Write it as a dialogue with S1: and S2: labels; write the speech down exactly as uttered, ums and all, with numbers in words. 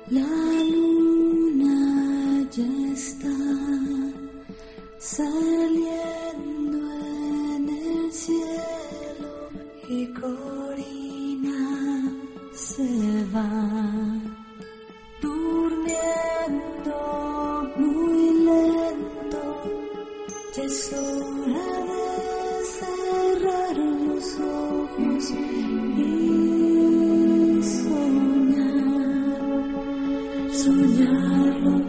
S1: La luna ya está saliendo en el cielo y Corina se va durmiendo muy lento. Ya es hora de cerrar los ojos y soñar, soñar lo